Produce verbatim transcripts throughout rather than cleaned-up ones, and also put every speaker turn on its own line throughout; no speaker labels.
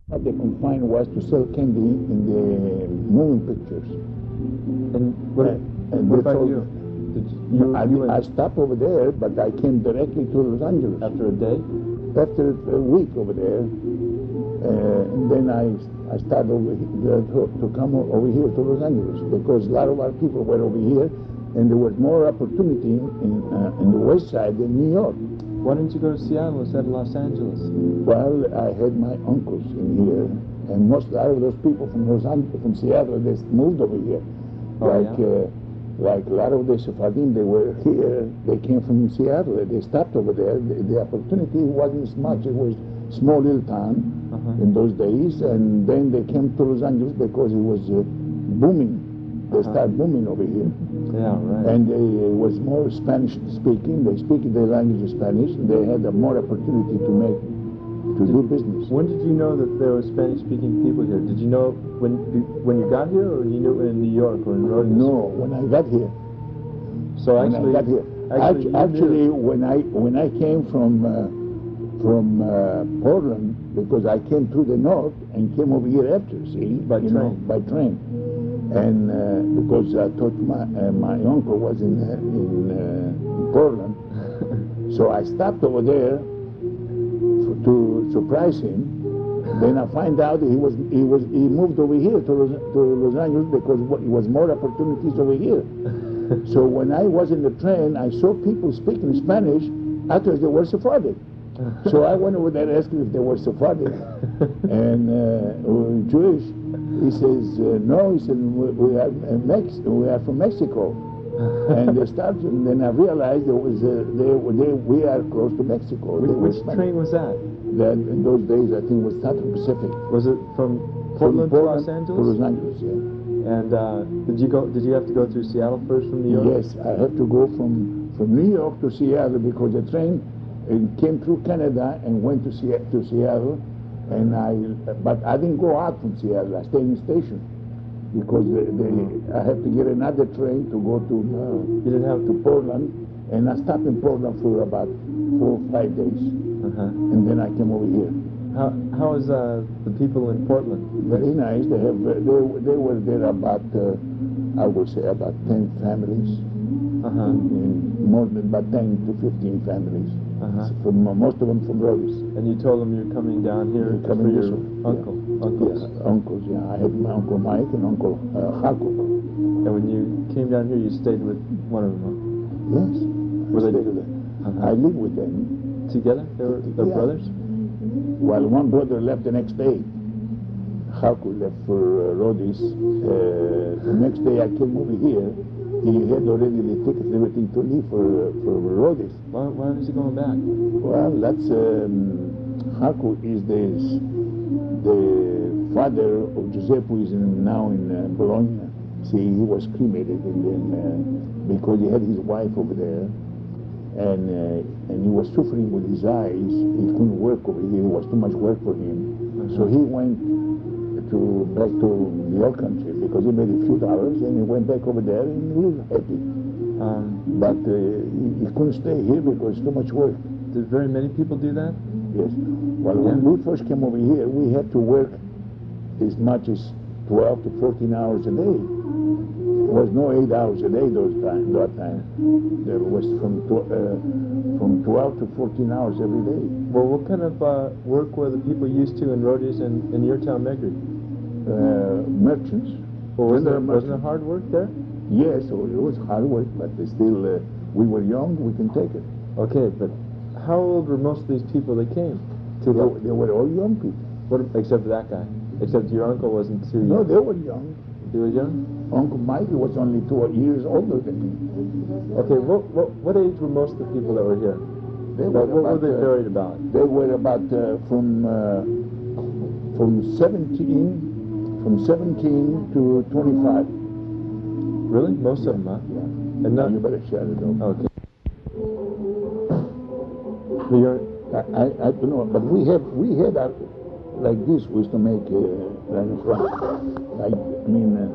What they confined was to sell candy in the moving pictures.
And what,
And- and
what
they
about
told-
you? Did you,
I,
you
I
went
stopped over there, but I came directly to Los Angeles.
after a day?
After a week over there, uh, and then I I started over here, to, to come o- over here to Los Angeles because a lot of our people were over here, and there was more opportunity in uh, in the West Side than New York.
Why didn't you go to Seattle instead of Los Angeles?
Well, I had my uncles in here, and most a lot of those people from Los Angeles, from Seattle, they moved over here.
Oh,
like
yeah?
uh, like a lot of the Sephardim, they were here. They came from Seattle. They stopped over there. The, the opportunity wasn't as much. It was small little town
Uh-huh.
in those days, and then they came to Los Angeles because it was uh, booming. They
Uh-huh.
started booming over here,
Yeah, right.
and they, it was more Spanish speaking. They speak the language of Spanish. They had a more opportunity to make to do business.
When did you know that there were Spanish-speaking people here? Did you know when when you got here, or you knew it in New York or in Rhodes?
No, when I got here.
So
when
actually,
I got here.
actually,
Actually,
you knew.
actually when I when I came from uh, from uh, Portland, because I came through the north and came over here after, see,
By
you know,
train.
by train, and uh, because I thought my uh, my uncle was in uh, in uh, Portland, so I stopped over there for, to surprise him. Then I find out he was he was he moved over here to Los, to Los Angeles because what- it was more opportunities over here. So when I was in the train, I saw people speaking Spanish. I thought they were Sephardic. So I went over there asking if they were Sephardic and uh, or Jewish. He says uh, no. He said we, we are uh, Mex we are from Mexico. And they started, and then I realized there was uh, they, they we are close to Mexico.
Which,
They were
which
Spanish.
train was that?
That in those days I think was Southern Pacific.
Was it from
From
Portland, to Los
To
Angeles?
Los Angeles, yeah.
And uh, did you go? Did you have to go through Seattle first from New York?
Yes, I had to go from, from New York to Seattle because the train uh, came through Canada and went to, Se- to Seattle, and I but I didn't go out from Seattle. I stayed in the station because they, they, I had to get another train to go to uh,
You didn't have
to
to.
Portland, and I stopped in Portland for about four or five days,
Uh-huh.
and then I came over here.
How how is uh, the people in Portland?
Very nice. They have uh, they they were there about uh, I would say about ten families.
Uh-huh.
in more than about ten to fifteen families.
Uh-huh.
From uh, most of them from Rhodes.
And you told them you're coming down here
You're
for
coming
your
this way, yeah.
uncle, uncles.
Yeah, uncles. Yeah, I had my uncle Mike and uncle uh, Jaco.
And when you came down here, you stayed with one of them.
Yes.
Were
I
they-
stayed with them.
Uh-huh.
I lived with them.
Together? They were they're
Yeah.
brothers?
Well, one brother left the next day. Jaco left for uh, Rhodes. Uh, the next day I came over here. He had already the tickets and everything to leave for uh, for Rhodes.
Why, why was he going back?
Well, that's um, Jaco is the the father of Giuseppe, who is in, now in uh, Bologna. See, he was cremated, and then uh, because he had his wife over there, and uh, and he was suffering with his eyes, he couldn't work over here. It was too much work for him, so he went to back to the old country because he made a few dollars, and he went back over there and he lived happy.
Um,
But uh, he, he couldn't stay here because too much work.
did very many people do that?
Yes. Well, when we first came over here, we had to work as much as twelve to fourteen hours a day. There was no eight hours a day those time, that time. There was from tw- uh, from twelve to fourteen hours every day.
Well, what kind of uh, work were the people used to in Rhodes and in your town, Megri?
Uh, merchants.
Well, wasn't,
Tender
there, wasn't there
merchants.
hard work there?
Yes, so it was hard work, but still, uh, we were young, we can take it.
Okay, but how old were most of these people that came? To
They,
the,
they were all young people.
what, except for that guy. Except your uncle wasn't too
No,
young.
they were young.
He was young?
Uncle Mike was only two years older than me.
Okay, what, what, what age were most of the people that were here?
They
What, what were
about,
they
uh,
buried about?
They were about uh, from uh, from seventeen from seventeen to twenty-five.
Really? Most of them, huh?
Yeah.
And not,
You better shut it off.
okay. But you're,
I, I, I don't know, but we have we had our, like this. We used to make uh, like, like I mean, uh,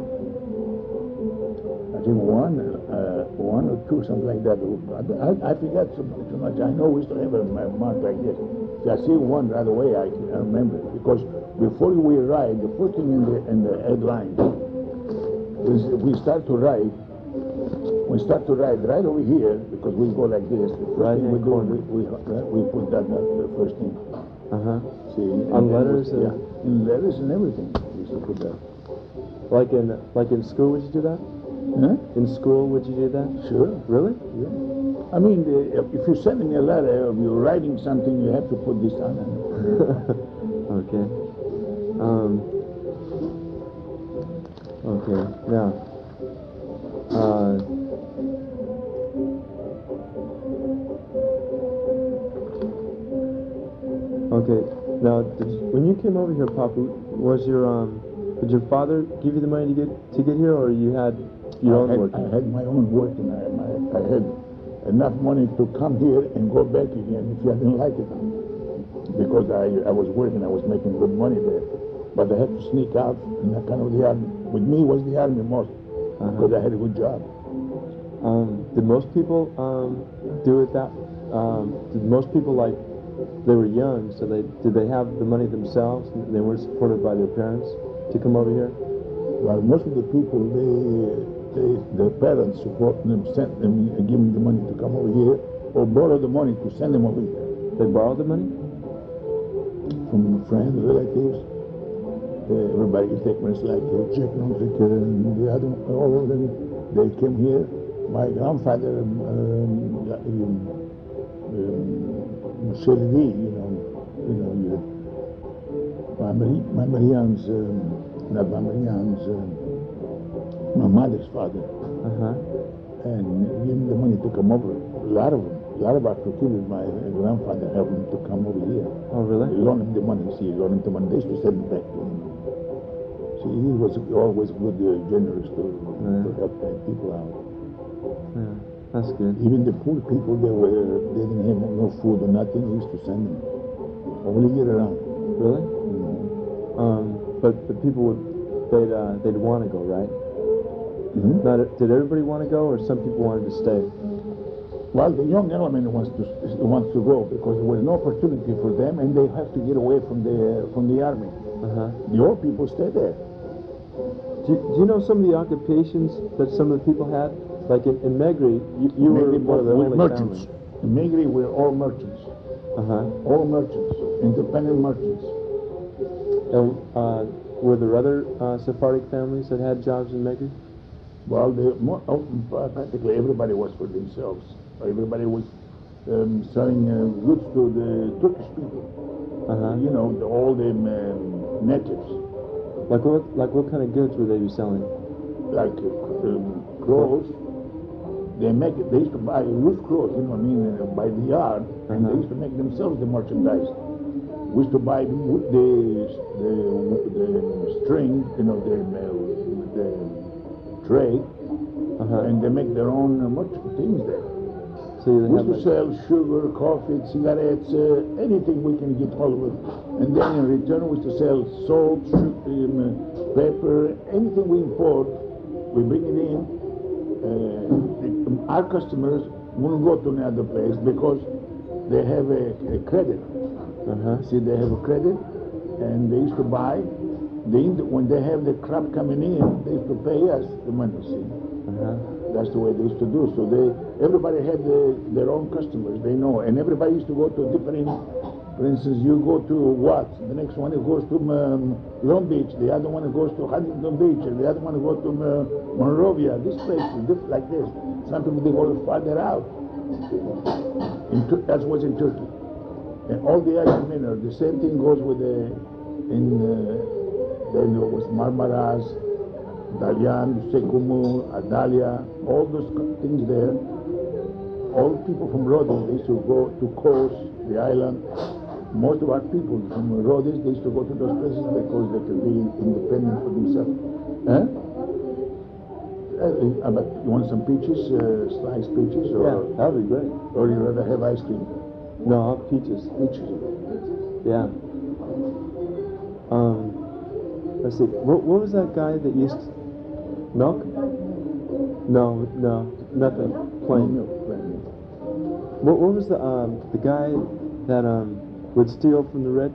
I think one uh, one or two something like that. I, I forget so, so much. I know we used to have a mark like this. If I see one right away, I can I remember it because before we ride, the first thing in the in the headline is we start to ride. We start to ride right over here because we go like this. The first
Right
thing we
hand
do,
corner.
we, we, uh, we put that uh, the first thing.
Uh-huh.
See, and
On
then
letters
we-
and-
yeah, in letters and everything. We used to put that.
Like in like in school, would you do that?
Huh?
In school, would you do that?
Sure.
Really?
Yeah. I mean, the, if you're sending a letter, if you're writing something, you have to put this on it.
Okay. Um. Okay. Now. Uh. Okay. Now, did you, when you came over here, Papa, was your um, did your father give you the money to get to get here, or you had your
I
own
had,
work?
I had my own work, and I, my, I had enough money to come here and go back again if I didn't like it. Because I, I was working, I was making good money there. But I had to sneak out, and that kind of the army. With me was the army most,
Uh-huh.
because I had a good job.
Um, did most people um, do it that? Um, did most people like they were young, so they did they have the money themselves? And they weren't supported by their parents to come over here.
Well, most of the people, they, they, their parents support them, sent them, uh, give them the money to come over here, or borrow the money to send them over here
They borrowed the money.
from friends, relatives. Uh, everybody take me like uh, Jack Nontrick and the other, all of them. They came here. My grandfather, um, um, um, um, Shelly, you know, you know, you, my Marie, my Marianne's, um, not my Marianne's, um, my mother's father,
Uh huh.
and give him the money to come over. A lot of them, a lot of our Kibbles, my grandfather helped him to come over here.
Oh, really?
He loaned him the money. See, he loaned him the money. They used to send him back to him. See, he was always good, uh, generous to,
Yeah.
to help uh, people out.
Yeah, that's good.
Even the poor people, they were, they didn't have no food or nothing. He used to send them all year round.
Really?
Mhm.
Um, but but people would they'd uh, they'd want to go, right?
Mhm.
Not did everybody want to go, or some people wanted to stay?
Well, the young element wants to wants to go because there was no opportunity for them, and they have to get away from the from the army.
Uh huh.
The old people stay there.
Do, do you know some of the occupations that some of the people had? Like in, in Megri, you, you were
Maybe
one of the
we're
only
merchants.
family.
In Megri, we're all merchants.
Uh huh.
All merchants, independent merchants.
And uh, were there other uh, Sephardic families that had jobs in Megri?
Well, the, mo- oh, practically everybody was for themselves. Everybody was um, selling uh, goods to the Turkish people.
Uh huh.
You know, the, all the um, natives,
Like what? Like what kind of goods were they be selling?
like uh, um, clothes. They make it. They used to buy loose clothes. You know what I mean? Uh, by the yard, and they
Uh-huh.
used to make themselves the merchandise. We used to buy the wood- the the, the string. You know, the the tray.
Uh huh.
And they make their own uh, much things there.
So they
We
have
used to
like,
sell sugar, coffee, cigarettes, uh, anything we can get hold of. And then in return, we used to sell salt, sugar, um, uh, pepper, anything we import, we bring it in. Uh, the- our customers wouldn't go to another place because they have a, a credit.
uh huh.
See, they have a credit, and they used to buy. They, when they have the crop coming in, they used to pay us the money. See.
Uh huh.
That's the way they used to do. So they, everybody had the, their own customers. They know, and everybody used to go to different. For instance, you go to Watts. The next one it goes to um, Long Beach. The other one it goes to Huntington Beach, and the other one it goes to uh, Monrovia. This place is different like this. Some people they go farther out. In, Tur- that was in Turkey, and all the other minor. The same thing goes with the in uh, then there was Marmaras. Dalian, Sekumu, Adalia, all those co- things there. All people from Rhodes, they used to go to Kos, the island. Most of our people from Rhodes, they used to go to those places because they could be independent for themselves. Huh? Uh, uh, but you want some peaches, uh, sliced peaches, or,
Yeah, that'd be great.
or you rather have ice cream?
No, I'll have peaches.
Peaches.
Yeah. Um, let's see. What, what was that guy that used to, milk? No, no, nothing. Plain.
milk, plain milk.
What, what was the um the guy that um would steal from the rich?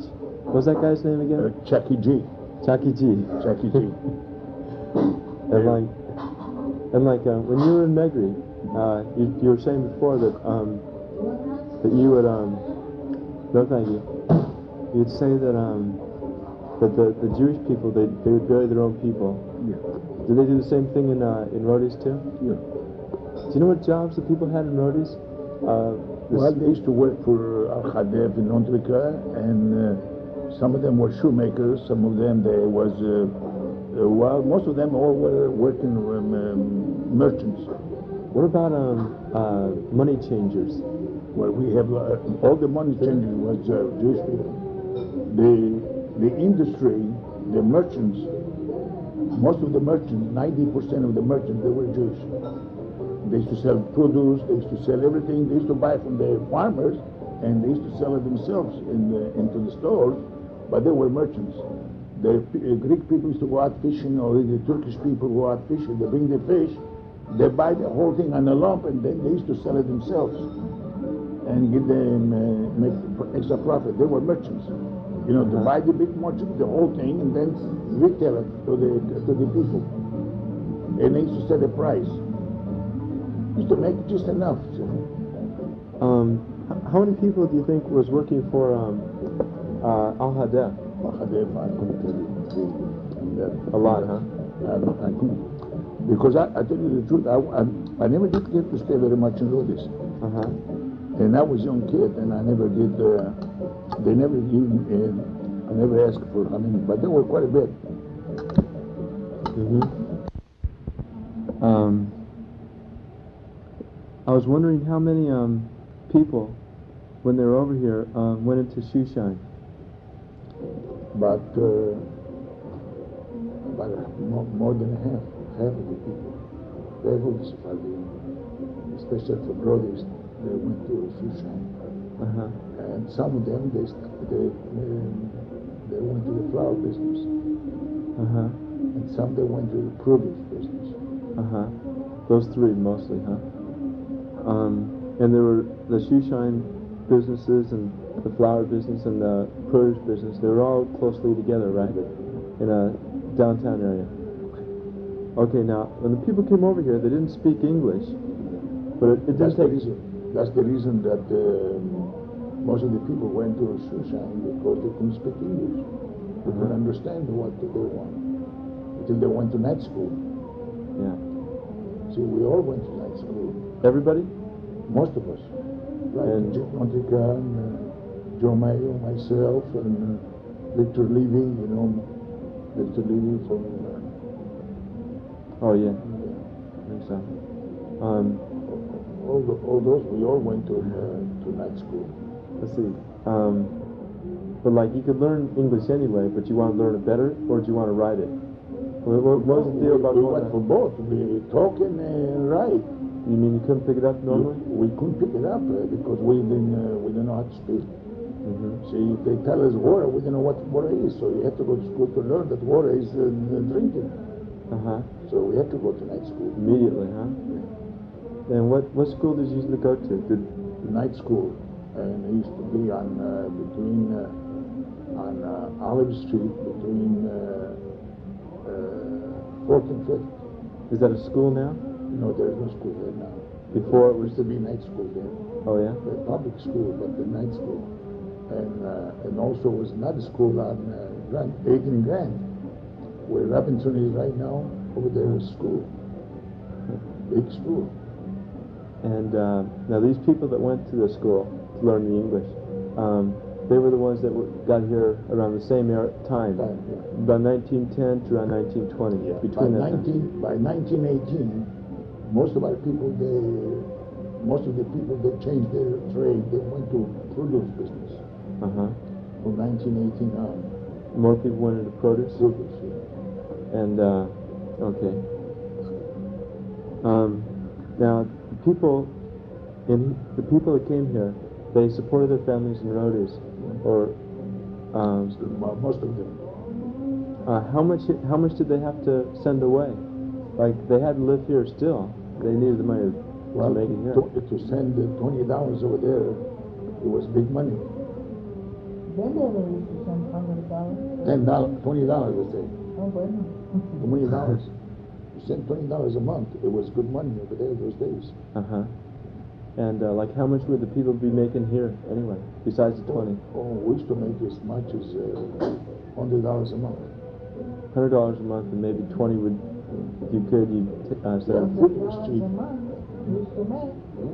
What's that guy's name again?
Uh, Chucky G.
Chucky G.
Chucky G.
And like, and like uh, when you were in Negri, uh, you, you were saying before that um, that you would um, no thank you. You'd say that um, that the, the Jewish people they they would bury their own people.
Yeah.
Do they do the same thing in uh, in Rhodes too?
Yeah.
Do you know what jobs the people had in Rhodes? Uh,
Well, they used to work for Al Khadev in Ontrika, and uh, some of them were shoemakers. Some of them they was uh, uh, well, most of them all were working um, um, merchants.
What about um, uh, money changers?
Well, we have uh, all the money changers was uh, Jewish people. The the industry, the merchants, most of the merchants, ninety percent of the merchants, they were Jewish. They used to sell produce, they used to sell everything. They used to buy from the farmers, and they used to sell it themselves in the, into the stores, but they were merchants. The uh, Greek people used to go out fishing, or the Turkish people go out fishing. They bring the fish, they buy the whole thing on a lump, and then they used to sell it themselves and give them uh, make extra profit. They were merchants. You know, to buy the big merchant, the whole thing, and then retail it to the to the people. And they used to set a price. Used to make just enough. So.
Um, h- how many people do you think was working for um, uh, Al Hadef?
I couldn't tell you.
A lot, huh?
I, I couldn't. Because I, I tell you the truth, I, I, I never did get to stay very much in Rhodes.
Uh-huh.
And I was a young kid, and I never did, uh, they never even, uh, I never asked for how many, but there were quite a bit.
Mm-hmm. Um, I was wondering how many um, people, when they were over here, um, went into Shoeshine.
But uh, about more, more than half, half of the people, half of the Sephardim, especially from Rhodes, they went to Shoeshine.
Uh-huh.
And some of them, they they um, they went to the flower business,
Uh-huh.
and some they went to the produce business.
Uh-huh. Those three mostly, huh? Um, and there were the Shoeshine businesses and the flower business and the produce business. They were all closely together, right? In a downtown area. Okay, now, when the people came over here, they didn't speak English, but it, it
That's
didn't
the
take...
reason. That's the reason that um, most of the people went to Shoeshine, because they couldn't speak English. They couldn't
Uh-huh.
understand what they want until they went to night school.
Yeah.
See, we all went to night school.
Everybody?
Most of us. Like
And-
Jim Montica, and uh, Joe Mayo, myself, and uh, Victor Levy, you know, Victor Levy from... Uh,
Oh, yeah. I think so. Um,
all, the, all those, we all went to, uh, to night school.
let's see. Um, but, like, you could learn English anyway, but you want to learn it better, or do you want to write it? What, what, what was the deal
we,
about
we
going
went
to-
for both. We talk and uh, write.
You mean you couldn't pick it up normally?
We couldn't pick it up uh, because we didn't uh, we didn't know how to speak.
Mm-hmm.
See, if they tell us water, we didn't know what water is, so you have to go to school to learn that water is uh, drinking.
Uh-huh.
So we had to go to night school.
Immediately, huh? And what, what school did you usually go to? Did,
Night school, and it used to be on uh, between uh, on uh, Olive Street between uh, uh, Fourth and Fifth.
is that a school now?
No, there is no school there now.
Before it
There
was...
used to be night school there.
Oh, yeah?
The public school, but the night school. And uh, and also was another school on uh, Grand, Adrian Grand, where Robinson is right now. Over there was school, big school.
And uh, now these people that went to the school to learn the English, um, they were the ones that were, got here around the same era, time,
Time, yeah.
about nineteen ten to around nineteen twenty.
By
Between that time.
nineteen by nineteen eighteen, most of our people they most of the people that changed their trade, they went to produce business
Uh-huh.
from nineteen eighteen on.
More people went into produce?
Produce, yeah.
And, uh, okay. Um, now, the people, in the people that came here, they supported their families in Rhodes, or, um,
So, mo- most of them.
uh, how much, how much did they have to send away? Like, they had to live here still. They needed the money to
Well,
make it here.
to, to send the twenty dollars over there, it was big money.
Then they were used to send hundred dollars.
Ten dollars, twenty dollars, let's say.
Oh, bueno.
Twenty dollars. You sent twenty dollars a month. It was good money over there those days.
Uh huh. And uh, like, how much would the people be making here anyway, besides the twenty?
Oh, we used to make as much as uh, hundred dollars a month.
Hundred dollars a month, and maybe twenty would, if you could, you uh, say.
Yeah, food was cheap.
A month, used to make.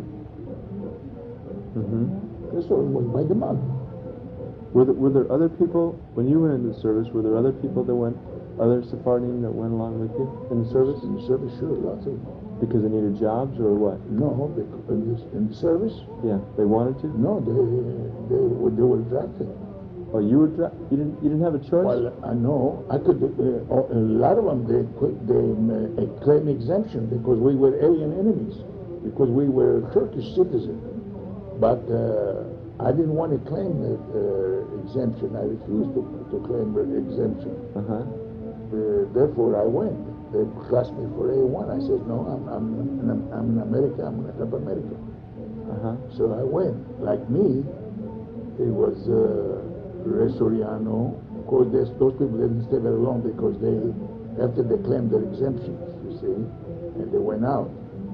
Mm-hmm.
That's what it was by the month.
Were there, were there other people when you went into the service? Were there other people that went, other Sephardim that went along with you in the service?
In the service, sure, lots of them.
Because they needed jobs or what?
No, they, in, this, in the service,
Yeah, they wanted to.
no, they they were they were drafted.
Oh, you were dra- you didn't you didn't have a choice.
Well, I know I could. Uh, a lot of them they quit, they uh, claim exemption because we were alien enemies, because we were Turkish citizens. But uh, I didn't want to claim the uh, exemption. I refused to, to claim the exemption.
Uh-huh.
Uh, therefore, I went. They classed me for A one. I said, no, I'm, I'm, I'm, I'm in America. I'm going to help America.
Uh-huh.
So I went. Like me, it was uh, Ray Soriano. Of course, those people didn't stay very long because they, after they claimed their exemptions, you see, and they went out.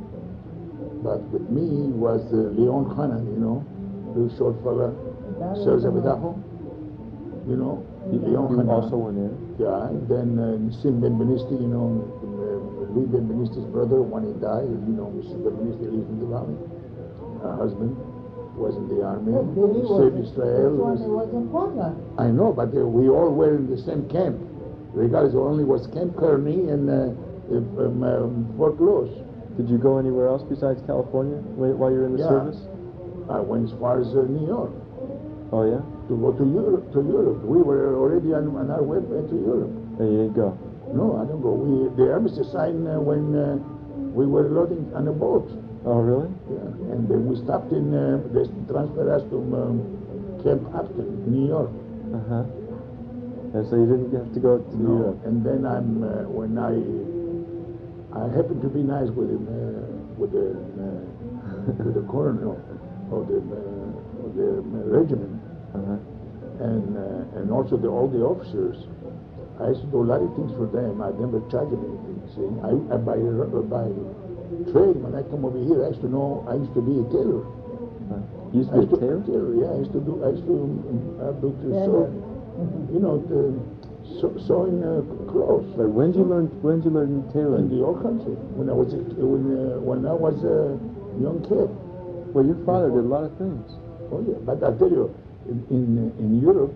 But with me was uh, Leon Hanan, you know, the short fella, Serge Abidaho, you know,
You,
Leon
you
Hanan.
also went in.
Yeah, and then uh, Nissim Ben Benisti, you know, uh, Louis Ben Benisti's brother, when he died, you know, Missus Ben Benisti lives in the valley. Her husband was in the army,
But Billy
he
was,
saved Israel.
this one, it was in Portland.
I know, but uh, we all were in the same camp. Regardless, only was Camp Kearney and uh, um, um, Fort Lewis.
Did you go anywhere else besides California wh- while you were in the
Yeah.
service?
I went as far as uh, New York
Oh yeah.
to go to Europe. To Europe, we were already on, on our way to Europe.
And you didn't go.
No, I don't go. We the armistice signed uh, when uh, we were loading on a boat.
Oh really?
Yeah, and then we stopped in. Uh, they transferred us to um, Camp Upton, New York.
Uh huh. And so you didn't have to go to New
No,
York.
and then I'm uh, when I I happened to be nice with him, uh, with the uh, with the colonel of the uh, of the uh, regiment,
Uh-huh.
and uh, and also the, all the officers. I used to do a lot of things for them. I never charged them anything. See, I, I by uh, by trade when I come over here, I used to know. I used to be a tailor.
Uh, you used
I
to
used
be a
to
tailor?
Yeah, I used to do. I used to um, uh, do to
Yeah,
sew.
yeah.
You know, the, sew, sewing uh, clothes.
But when did you learn? When did you learn
In
tailoring?
the old country, when I was a, when uh, when I was a young kid.
Well, your father did a lot of things.
Oh yeah, but I tell you, in in, in Europe,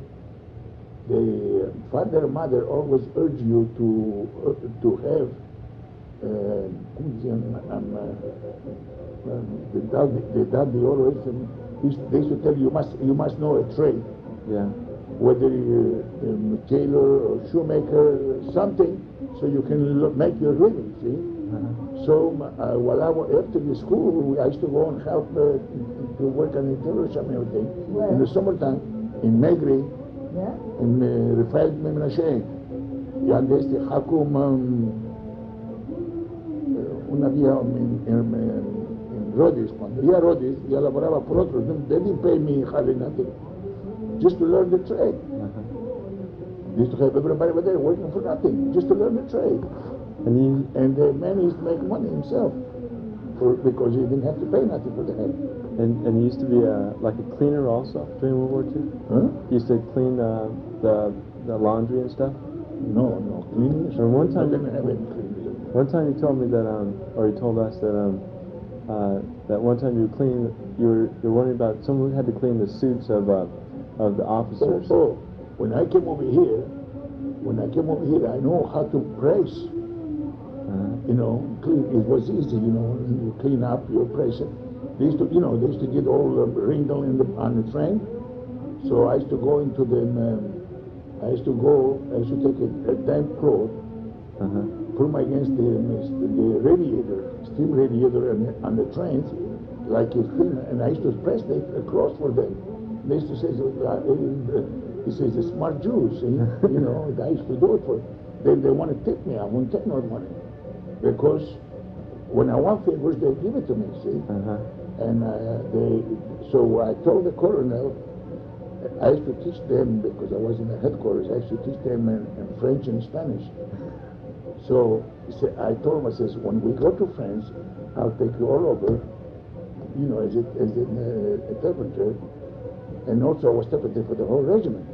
the father and mother always urge you to uh, to have. Uh, um, uh, um, the dad, the dad, they always um, used, they used to tell you, you must you must know a trade,
Yeah.
whether you're a tailor or shoemaker, something, so you can lo- make your living. See.
Uh-huh.
So uh, while I was after the school, I used to go and help uh, to work on the tailor shop and everything.
Where?
In the summertime, in Megri,
Yeah?
in uh, Rafael Menashe. Y ande este Hakum, um, una vieja en, en, en Rhodes. Cuando iba a Rhodes, ya laboraba por otros. They didn't pay me hardly nothing, just to learn the trade.
Uh-huh.
Used to have everybody over there working for nothing, just to learn the trade.
And you
And the man used to make money himself, for, because he didn't have to pay nothing for the head.
and, and you used to be a, like a cleaner also during World War Two.
Huh?
You used to clean uh, the the laundry and stuff.
No, no, cleaning.
Or one time-
I didn't have any cleaning.
One time you told me that, um, or you told us that, um, uh, that one time you were cleaning, you were you were wondering about someone had to clean the suits of uh, of the
Oh,
officers.
oh, when I came over here, when I came over here, I know how to press.
Uh-huh.
You know, clean. It was easy. You know, you clean up, you press it. They used to, you know, they used to get all the wrinkle in the on the train. So I used to go into the. Um, I used to go. I used to take a, a damp cloth,
Uh-huh.
put them against the the radiator, steam radiator on the, on the trains, like a thin, and I used to press the across for them. They used to say, so, uh, uh, he says, a smart Jew, see, you know, I used to do it for. They they want to tip me. I won't take no money, because when I want favors, they give it to me, see.
Uh-huh.
And uh, they, so I told the colonel, I used to teach them, because I was in the headquarters, I used to teach them in, in French and Spanish. So I told him, I says, when we go to France, I'll take you all over, you know, as, it, as an uh, interpreter, and also I was interpreter for the whole regiment.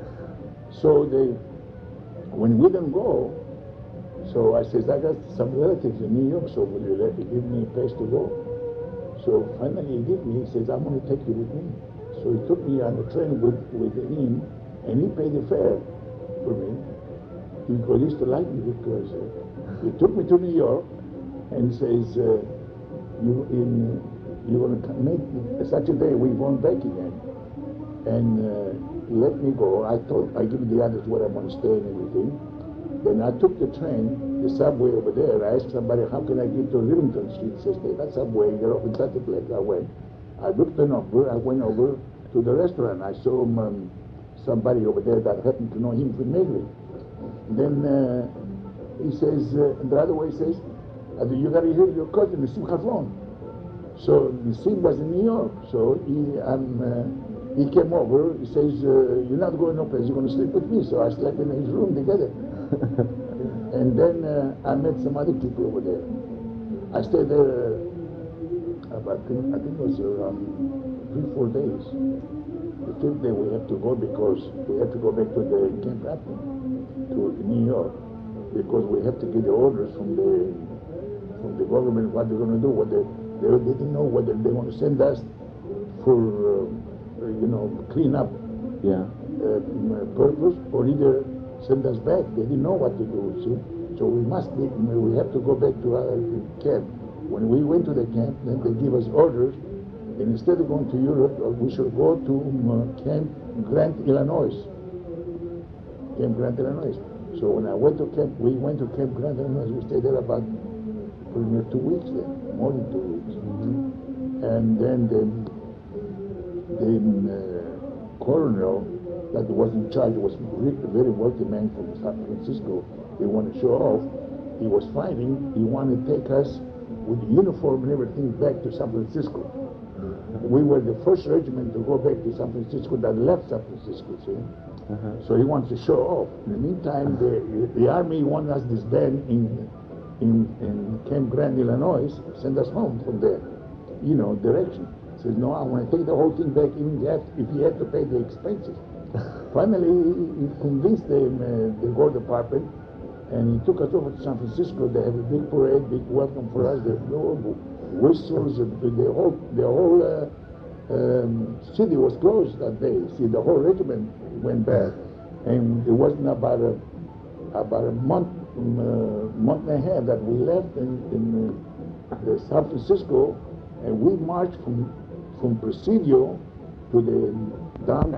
So they, when we didn't go, so I says, I got some relatives in New York, so will you let me give me a place to go? So finally he gave me, he says, I'm going to take you with me. So he took me on the train with, with him, and he paid the fare for me. Because he used to like me, because uh, he took me to New York, and says, uh, you in, you're going to make such a day, we're going back again. And uh, he let me go. I told, I give him the address where I'm going to stay and everything. Then I took the train, the subway over there. I asked somebody, how can I get to Livingston Street? He says, take that subway, get off in such a place. I went. I looked the number. I went over to the restaurant. I saw him, um, somebody over there that happened to know him from Maybury. Then uh, he says, uh, the other way he says, you got to hear your cousin, Nassim Khafron. So Nassim was in New York. So he, um, uh, he came over. He says, uh, you're not going no place. You're going to sleep with me. So I slept in his room together. And then uh, I met some other people over there. I stayed there uh, about, I think it was around three, four days. The fifth day we had to go because we had to go back to the Camp Upton, to New York, because we have to get the orders from the from the government what they're going to do. What they, they, they didn't know whether they're going to send us for uh, you know clean up
Yeah.
uh, purpose, or either send us back. They didn't know what to do, see? So we must be, we have to go back to our camp. When we went to the camp, then they give us orders, and instead of going to Europe, we should go to um, Camp Grant, Illinois. Camp Grant, Illinois. So when I went to camp, we went to Camp Grant, Illinois. We stayed there about pretty near two weeks there, more than two weeks. Mm-hmm. And then the, the uh, colonel that was in charge was a very wealthy man from San Francisco. He wanted to show off. He was fighting. He wanted to take us with the uniform and everything back to San Francisco. We were the first regiment to go back to San Francisco that left San Francisco, see? Uh-huh. So he wants to show off. In the meantime, the, the army wanted us disband in, in, in Camp Grant, Illinois, send us home from there, you know, direction. He says, no, I want to take the whole thing back, even if you have to pay the expenses. Finally, he convinced them, uh, the War Department, and he took us over to San Francisco. They have a big parade, big welcome for us. They blow whistles, and the whole the whole uh, um, city was closed that day. See, the whole regiment went back, and it wasn't about a about a month um, uh, month and a half that we left in, in uh, San Francisco, and we marched from from Presidio to the down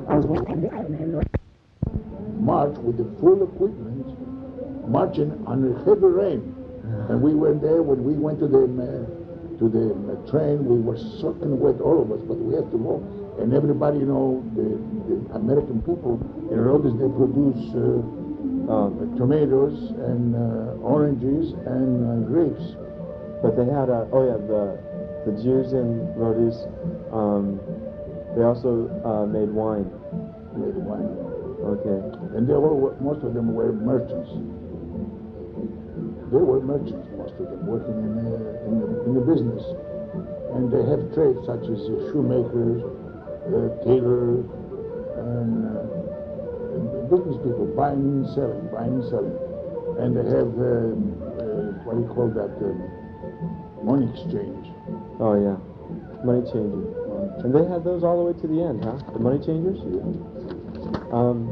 march with the full equipment, marching under heavy rain. And we were there when we went to the uh, to the uh, train. We were soaking wet, all of us, but we had to go. And everybody, you know, the, the American people in Rhodes, they produce uh, uh, tomatoes and uh, oranges and uh, grapes.
But they had a, oh yeah, the the Jews in Rhodes, um, they also uh, made wine.
Made wine.
Okay.
And they were, most of them were merchants. They were merchants, most of them, working in the, in the, in the business. And they have trades such as uh, shoemakers, uh, tailors, and, uh, and business people, buying and selling, buying and selling. And they have, uh, uh, what do you call that, uh, money exchange.
Oh yeah, money changers. And they had those all the way to the end, huh? The money changers? Um,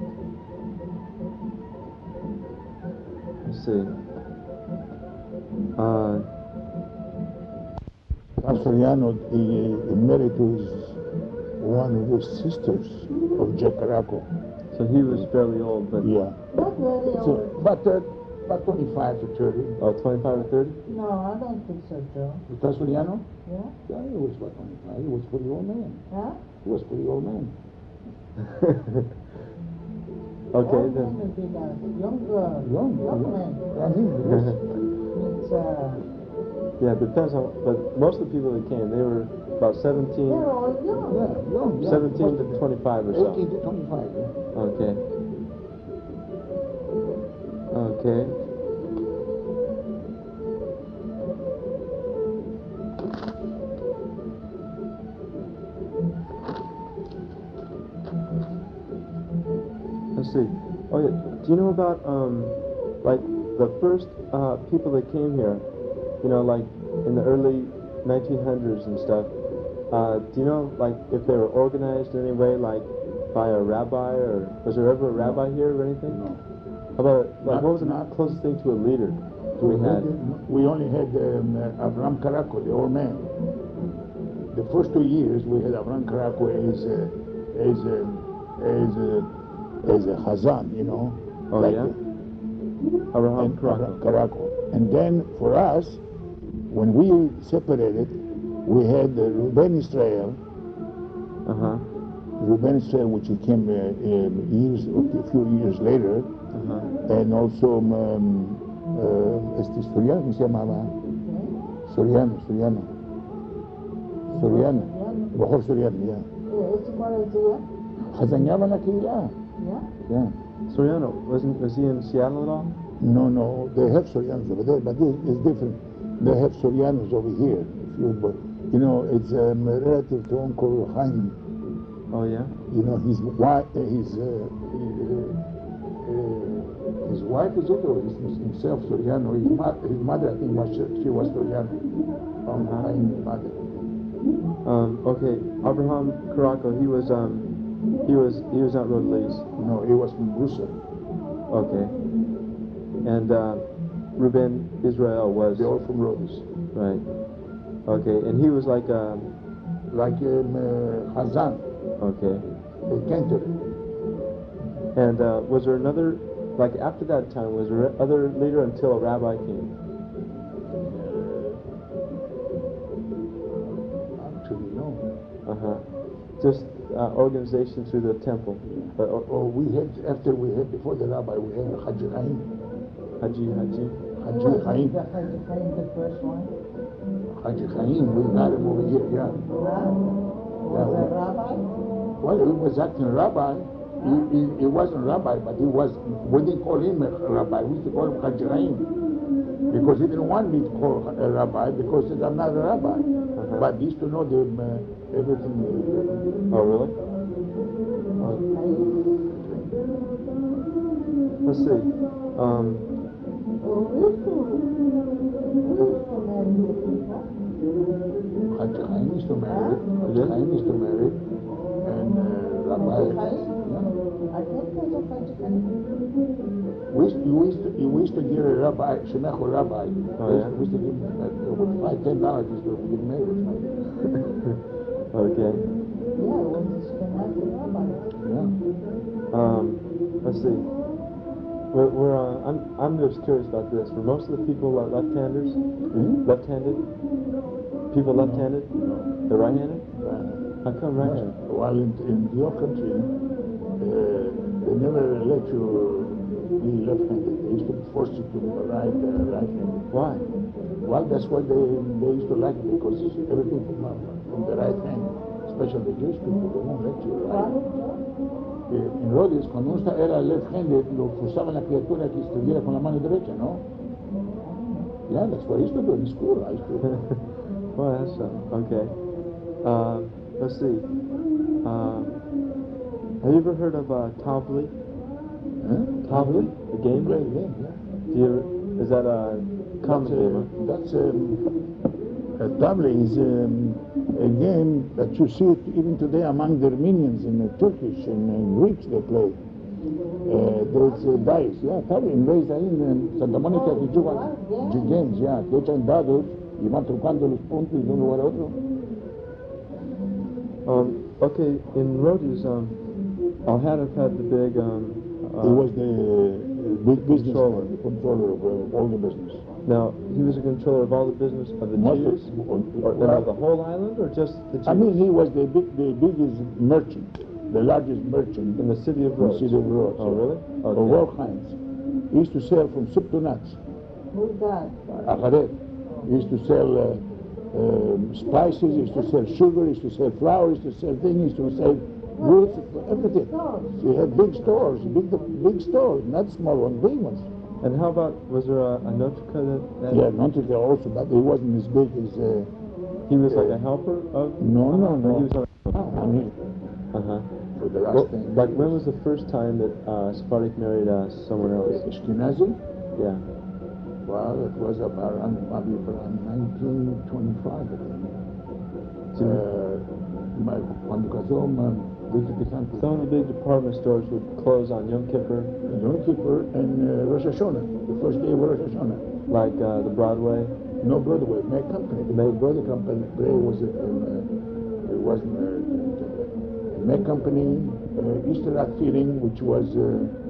let's see. Uh,
Pastoriano, he, he married to his, one of his sisters of Jack Caraco.
So he was fairly old, but...
Yeah.
Not very
So,
old.
about, uh, about twenty-five to thirty.
Oh, twenty-five or thirty?
No, I don't think so, Joe.
Pastoriano?
Yeah?
Yeah, he was about twenty-five. He was a pretty old man.
Huh?
He was a pretty old man.
Okay,
Old
then.
man would be the young, uh,
Young,
young
young.
man.
I mean, yes.
Means, uh,
Yeah, it depends on, but most of the people that came, they were about seventeen,
They're all young.
Yeah, young, yeah.
seventeen
Most
to
of them.
twenty-five or so.
eighteen to twenty-five, yeah.
Okay. Okay. Let's see. Oh yeah. Do you know about um, like the first uh, people that came here? You know, like in the early nineteen hundreds and stuff. Uh, do you know, like, if they were organized in any way, like by a rabbi, or was there ever a rabbi here or anything?
No.
How about, like,
Not-
what was the
not-
closest thing to a leader we had?
We only had um, uh, Avram Karako, the old man. The first two years we had Avram Karako as a, as a, as a, as a Hazan, you know.
Oh,
like
yeah?
the-
Abraham
and
Karako.
Karako. And then for us, when we separated, we had uh, Ruben Israel,
Uh-huh.
Ruben Israel, which he came uh, um, years, a few years later,
Uh-huh.
and also um, uh, este Soriano, ¿cómo se llamaba? Soriano, Soriano. Soriano. Mejor Soriano, ya.
¿Este cuál es día?
Hazañaban aquí, ya.
¿Ya?
Yeah.
Soriano, wasn't, was he in Seattle at all?
No, no, they have Sorianos over there, but it- it's different. They have Sorianos over here. If you, but, you know, it's um, relative to Uncle Chaim.
Oh, yeah?
You know, his wife, his, uh, uh, uh, his wife is also his, himself Soriano. His, mo- his mother, I think, was she was Soriano. Uncle
Uh-huh.
Chaim's mother.
Um, okay, Abraham Karako, he was, um, he was, he was not Rodriguez.
No, he was from Brussels.
Okay. And, uh, Ruben Israel was,
They're all from Rhodes.
right. Okay, and he was like, um,
Like um, uh, Hazan,
okay.
the cantor.
And, uh, was there another, like after that time, was there other leader until a rabbi came?
Actually, no.
Uh-huh. Just, uh, organization through the temple. Uh, or,
Oh, we had, after we had, before the rabbi, we had Haji Chaim.
Haji, Haji.
Haji
Who was
Chaim.
the Haji Chaim, the first one?
Haji Chaim, we got him over here, yeah.
Was a rabbi?
Well, he was acting rabbi. He, he, he wasn't rabbi, but he was, we didn't call him a rabbi, we used to call him Haji Chaim. Because he didn't want me to call a rabbi, because he said, I'm not a rabbi.
Uh-huh.
But he used to know the, uh, everything. Uh,
Oh, really? Uh, let's see. Um,
Oh, we used to, we used to marry the people.
Haji Chaim used to marry.
He
Haji
did?
Chaim used to marry. And uh, rabbi.
Haji Chaim?
Yeah.
I think there's a Haji Chaim.
We used, we, used to, we used to give a rabbi, Shemecho rabbi.
Oh, yeah?
We used to give him uh, with five, ten dollars just to get married.
okay.
Yeah, it was a Ashkenazi rabbi.
Yeah.
Um, let's see. We're, we're uh, I'm, I'm just curious about this. Were most of the people uh, left-handers?
Hmm?
Left-handed? People left-handed? They're right-handed?
Uh,
How come right-handed?
While in, in your country, uh, they never let you be left-handed. They used to force you to write uh, right-handed.
Why?
Well, that's why they, they used to like it, because everything from, uh, from the right hand, especially the Jewish people, they won't let you write. Eh, En Rhodes, cuando uno era left-handed, lo forzaban a la criatura que escribiera con la mano derecha, ¿no? Yeah, that's what I used to do in school. I used to.
Well, that's uh, okay. Uh, let's see. Uh, have you ever heard of uh, Tavli?
Huh?
Tavli? The game?
Play the game, yeah.
Do you ever, is that a common
That's,
game?
uh,
huh?
that's um, uh, tabling is um, a game that you see it even today among the Armenians and the Turkish and uh, Greeks they play. Uh, there's uh, dice, yeah, tabling, veis ahí en Santa Mónica que juegan G games, yeah, que echan dados y van trucando los puntos de un lugar a otro.
Um, okay, in Rhodes, um, Al-Hadaf had the big, um, uh,
He was the uh, big business
Controller.
the controller of uh, all the business.
now, he was a controller of all the business of the
Most
Jews?
of-
Or, and of the whole island, or just the Jews?
I mean, he was the big, the biggest merchant, the largest merchant
in the city of
in the
Rhodes?
city of Rhodes.
Oh, really?
Of
Okay.
all kinds. He used to sell from soup to nuts.
Who's that?
Acharet. He used to sell uh, um, spices, he used to sell sugar, he used to sell flour, he used to sell things, he used to sell goods, everything. He had big stores, big big stores, not small ones, big ones.
And how about, was there a, a Notrika that, that
Yeah, Notrika also, but he wasn't as big as... Uh,
he was like
uh,
a helper of?
No, no, no.
He was on
I mean,
uh-huh.
for the last
Well,
thing.
like when was the first time that uh, Sephardic married uh, someone else?
Ashkenazi?
Yeah.
Well, it was about around, probably around nineteen twenty-five, I think.
So,
Uh, my, quando casò, ma detto che tanto...
some of the big department stores would close on Yom Kippur.
Yom Kippur and uh, Rosh Hashanah, the first day of Rosh Hashanah.
Like uh, the Broadway?
No, Broadway, May Company. The May Brother Company, Bray was it, uh, it was uh, May Company, uh, Easter Hat Feeding, which was uh,